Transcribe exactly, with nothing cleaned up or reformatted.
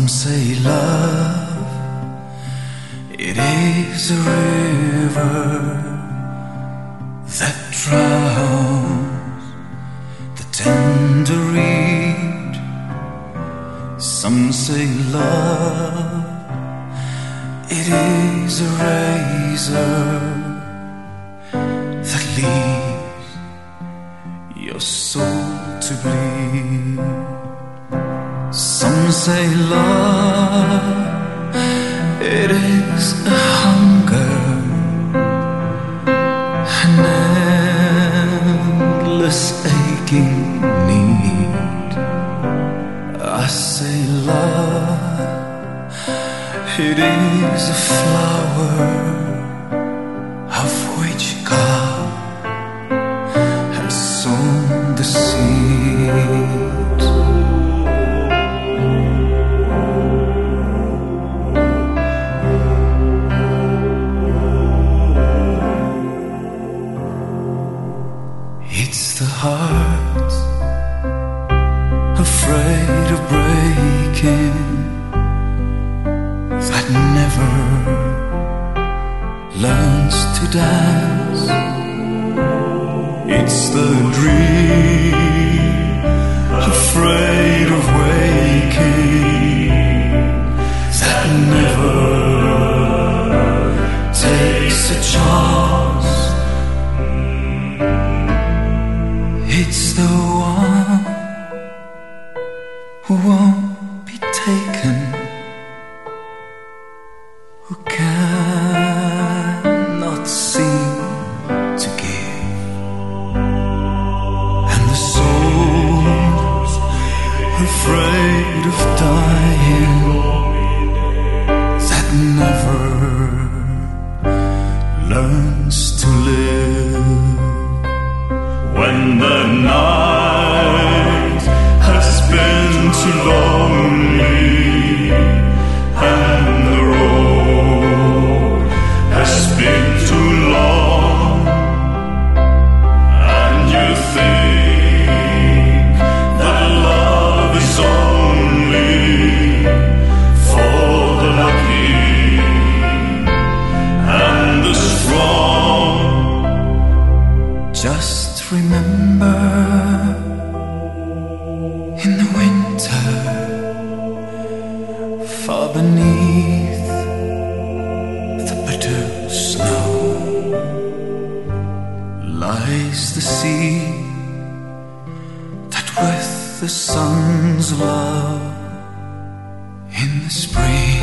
say love, it is a river that drowns the tender reed. Some say love, it is a razor that leaves your soul to bleed. Some say love, it is a hunger, an endless aching need. I say love, it is a flower of which God has sown the seed. It's the heart afraid of breaking that never learns to dance. It's the dream afraid of waking that never takes a chance. It's the one who won't be taken, who cannot seem to give, and the soul afraid of dying that never learns to live. When the night has been too lonely and the road has been too long, and you think that love is only for the lucky and the strong, just remember, in the winter, far beneath the bitter snow, lies the sea that with the sun's love in the spring